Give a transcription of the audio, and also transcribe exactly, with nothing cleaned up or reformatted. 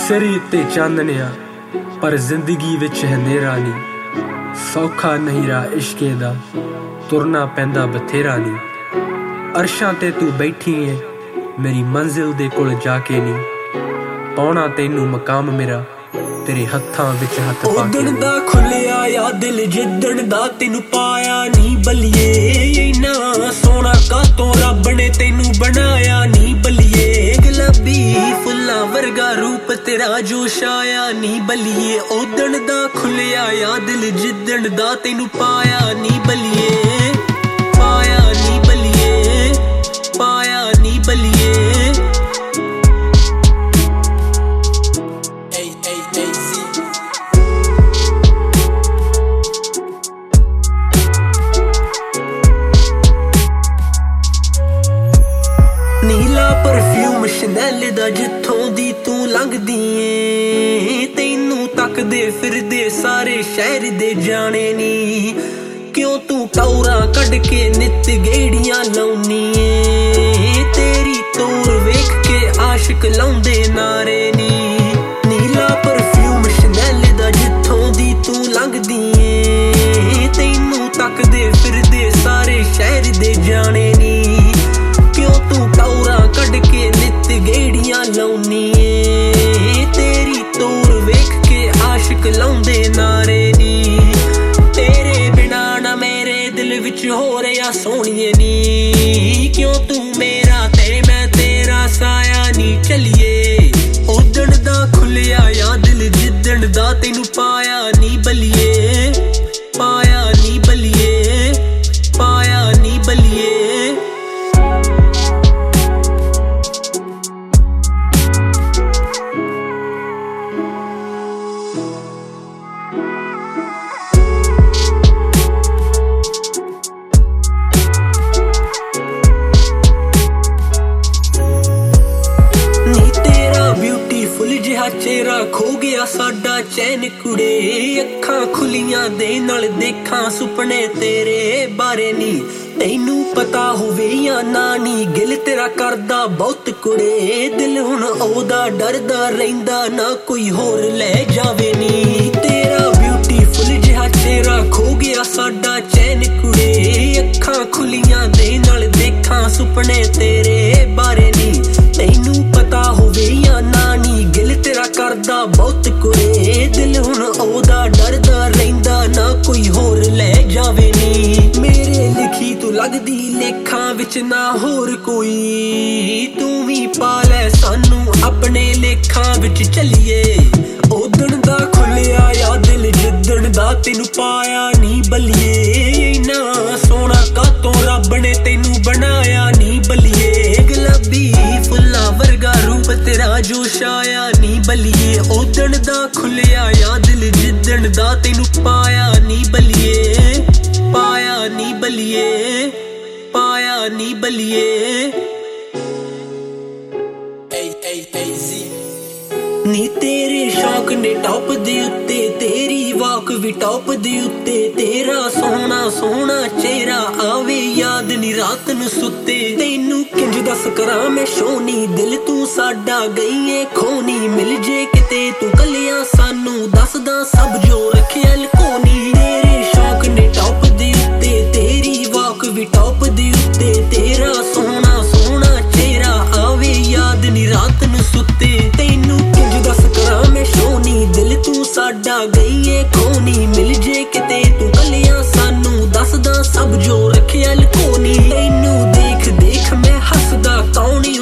ਸਿਰੀ ਤੇ ਚਾਨਣਿਆ ਪਰ ਜ਼ਿੰਦਗੀ ਵਿੱਚ ਹਨੇਰਾ ਨੀ। ਸੌਖਾ ਨਹੀਂ ਰਾ ਇਸ਼ਕੇ ਦਾ, ਤੁਰਨਾ ਪੈਂਦਾ ਬਥੇਰਾ ਨੀ। ਅਰਸ਼ਾਂ ਤੇ ਤੂੰ ਬੈਠੀ ਏ ਮੇਰੀ ਮੰਜ਼ਿਲ ਦੇ ਕੋਲ ਜਾ ਕੇ ਨੀ। ਪਾਉਣਾ ਤੈਨੂੰ ਮਕਾਮ ਮੇਰਾ ਤੇਰੇ ਹੱਥਾਂ ਵਿੱਚ ਹੱਥ ਪਾ ਕੇ। ਉਦਣ ਦਾ ਖੁੱਲਿਆ ਯਾ ਦਿਲ ਜਿੱਦਣ ਦਾ ਤੈਨੂੰ ਪਾਇਆ ਨੀ ਬਲੀਏ। ਇੰਨਾ ਸੋਹਣਾ ਕਾਤੋਂ ਰੱਬ ਨੇ ਤੈਨੂੰ ਬਣਾਇਆ ਨੀ ਬਲੀਏ। ਗੁਲਾਬੀ ਫੁੱਲਾਂ ਵਰਗਾ ਰੂਪ ਤੇਰਾ ਜੋ ਛਾਇਆ ਨੀ ਬਲੀਏ। ਉਦਣ ਦਾ ਖੁੱਲਿਆ ਯਾ ਦਿਲ ਜਿੱਦਣ ਦਾ ਤੈਨੂੰ ਪਾਇਆ ਨੀ ਬਲੀਏ। ਪਾਇਆ ਨੀ ਬਲੀਏ, ਪਾਇਆ ਨੀ ਬਲੀਏ। ਨੀਲਾ ਪਰਫਿਊਮ ਸ਼ਨੈਲ ਦਾ ਜਿੱਥੋਂ ਦੀ ਤੂੰ ਲੰਘਦੀ ਏ। ਤੈਨੂੰ ਤੱਕਦੇ ਫਿਰਦੇ ਸਾਰੇ ਸ਼ਹਿਰ ਦੇ ਜਾਣੇ ਨੀ। ਕਿਉਂ ਤੂੰ ਟੌਰਾਂ ਕੱਢ ਕੇ ਨਿੱਤ ਗੇੜੀਆਂ ਲਾਉਣੀ ਏ। ਤੇਰੀ ਤੋਰ ਵੇਖ ਕੇ ਆਸ਼ਿਕ ਲਾਉਂਦੇ ਨਾਰੇ ਨੀ। ਨੀਲਾ ਪਰਫਿਊਮ ਸ਼ਨੈਲ ਦਾ ਜਿੱਥੋਂ ਦੀ ਤੂੰ ਲੰਘਦੀ ਏ। ਤੈਨੂੰ ਤੱਕਦੇ ਫਿਰਦੇ ਸਾਰੇ ਸ਼ਹਿਰ ਦੇ ਜਾਣੇ ਨੀ। ਕਿਉਂ ਤੂੰ ਟੌਰਾਂ ਕੱਢ ਕੇ ਨਿੱਤ ਗੇੜੀਆਂ ਲਾਉਣੀ ਏ। ਤੇਰੀ ਤੋਰ ਵੇਖ ਕੇ ਆਸ਼ਿਕ ਲਾਉਂਦੇ ਨਾਰੇ ਨੀ। ਤੇਰੇ ਬਿਨਾਂ ਨਾ ਮੇਰੇ ਦਿਲ ਵਿੱਚ ਹੋ ਰਿਹਾ ਸੋਹਣੀਏ ਨੀ। ਕਿਉਂ ਤੂੰ ਮੇਰਾ ਤੇ ਮੈਂ ਤੇਰਾ ਸਾਇਆ ਨੀ ਚੱਲੀਏ। ਉਦਣ ਦਾ ਖੁੱਲਿਆ ਯਾ ਦਿਲ ਜਿੱਦਣ ਦਾ ਤੈਨੂੰ ਪਾਇਆ ਨੀ ਬਲੀਏ। ਪਾਇਆ ਨੀ ਬਲੀਏ, ਪਾਇਆ ਨੀ ਬਲੀਏ। ਬਿਊਟੀਫੁਲ ਜਿਹਾ ਚਿਹਰਾ ਖੋ ਗਿਆ ਸਾਡਾ ਚੈਨ ਕੁੜੇ। ਅੱਖਾਂ ਖੁੱਲੀਆਂ ਦੇ ਨਾਲ ਦੇਖਾਂ ਸੁਪਨੇ ਤੇਰੇ ਬਾਰੇ ਨੀ। ਤੈਨੂੰ ਪਤਾ ਹੋਵੇ ਜਾਂ ਨਾ ਨੀ ਗਿਲ ਤੇਰਾ ਕਰਦਾ ਬਹੁਤ ਕੁੜੇ। ਦਿਲ ਹੁਣ ਉਹਦਾ ਡਰਦਾ ਰਹਿੰਦਾ ਨਾ ਕੋਈ ਹੋਰ ਲੈ ਜਾਵੇ ਨੀ। ਤੇਰਾ ਬਿਊਟੀਫੁਲ ਜਿਹਾ ਚਿਹਰਾ ਖੋ ਗਿਆ ਸਾਡਾ ਚੈਨ ਕੁੜੇ। ਅੱਖਾਂ ਖੁੱਲੀਆਂ ਦੇ ਨਾਲ ਦੇਖਾਂ ਸੁਪਨੇ ਤੇਰੇ ਬਾਰੇ ਨੀ। ਤੈਨੂੰ ਪਤਾ ਹੋਵੇ ਜਾਂ ਨਾ ਨੀ ਗਿਲ ਤੇਰਾ ਕਰਦਾ ਬਹੁਤ ਕੁੜੇ। ਦਿਲ ਹੁਣ ਉਹਦਾ ਡਰਦਾ ਰਹਿੰਦਾ ਨਾ ਕੋਈ ਹੋਰ ਲੈ ਜਾਵੇ ਨੀ। ਮੇਰੇ ਲਿਖੀ ਤੂੰ ਲੱਗਦੀ ਲੇਖਾਂ ਵਿੱਚ ਨਾ ਹੋਰ ਕੋਈ। ਤੂੰ ਵੀ ਪਾ ਲੈ ਸਾਨੂੰ ਆਪਣੇ ਲੇਖਾਂ ਵਿੱਚ ਚੱਲੀਏ। ਉਦਣ ਦਾ ਖੁੱਲਿਆ ਯਾ ਦਿਲ ਜਿੱਦਣ ਦਾ ਤੈਨੂੰ ਪਾਇਆ ਨੀ ਬਲੀਏ। ਇੰਨਾ ਸੋਹਣਾ ਕਾਤੋਂ ਰੱਬ ਨੇ ਤੈਨੂੰ ਬਣਾਇਆ ਨੀ ਬਲੀਏ। ਗੁਲਾਬੀ ਫੁੱਲਾਂ ਵਰਗਾ ਰੂਪ ਤੇਰਾ ਜੋ ਛਾਇਆ ਨੀ ਬਲੀਏ। ਉਦਣ ਦਾ ਖੁੱਲਿਆ ਯਾ ਦਿਲ ਜਿੱਦਣ ਦਾ ਤੈਨੂੰ ਪਾਇਆ ਨੀ ਬਲੀਏ। ਪਾਇਆ ਨੀ ਬਲੀਏ, ਪਾਇਆ ਨੀ ਬਲੀਏ। ਨੀ ਤੇਰੇ ਸ਼ੌਕ ਨੇ ਟੌਪ ਦੇ ਉੱਤੇ, ਤੇਰੀ ਵਾਕ ਵੀ ਟੌਪ ਦੇ ਉੱਤੇ। ਤੇਰਾ ਸੋਹਣਾ ਸੋਹਣਾ ਚਿਹਰਾ ਆਵੇ ਯਾਦ ਨੀ ਰਾਤ ਨੂੰ ਸੁੱਤੇ। ਤੈਨੂੰ ਕਿੰਜ ਦੱਸ ਕਰਾਂ ਮੈਂ ਸ਼ੋਨੀ ਦਿਲ ਤੂੰ ਸਾਡਾ ਗਈ ਏ ਖੋਨੀ। ਮਿਲ ਜੇ ਕਿਤੇ ਤੂੰ ਕੱਲਿਆਂ ਸਾਨੂੰ ਦੱਸਦਾ ਸਭ ਜੋ ਰੱਖਿਆ ਲਕੋਨੀ। ਤੇਰੇ ਸ਼ੌਕ ਨੇ ਟੌਪ ਦੇ ਉੱਤੇ, ਤੇਰੀ ਵਾਕ ਵੀ ਟੌਪ ਦੇ ਉੱਤੇ। ਤੇਰਾ ਸੋਹਣਾ ਸੋਹਣਾ ਚਿਹਰਾ ਆਵੇ ਯਾਦ ਨੀ ਰਾਤ ਨੂੰ ਸੁੱਤੇ। ਤੈਨੂੰ ਦੱਸ ਕਰਾਂ ਮੈਂ ਸ਼ੋਨੀ ਦਿਲ ਤੂੰ ਸਾਡਾ ਗਈ ਏ ਖੋਨੀ। ਮਿਲ ਜੇ ਕਿਤੇ ਤੂੰ ਕੱਲਿਆਂ ਸਾਨੂੰ ਦੱਸਦਾ ਸਭ ਜੋ ਰੱਖਿਆ ਲਕੋਨੀ। ਤੈਨੂੰ ਦੇਖ ਦੇਖ ਮੈਂ ਹੱਸਦਾ ਕੌਣ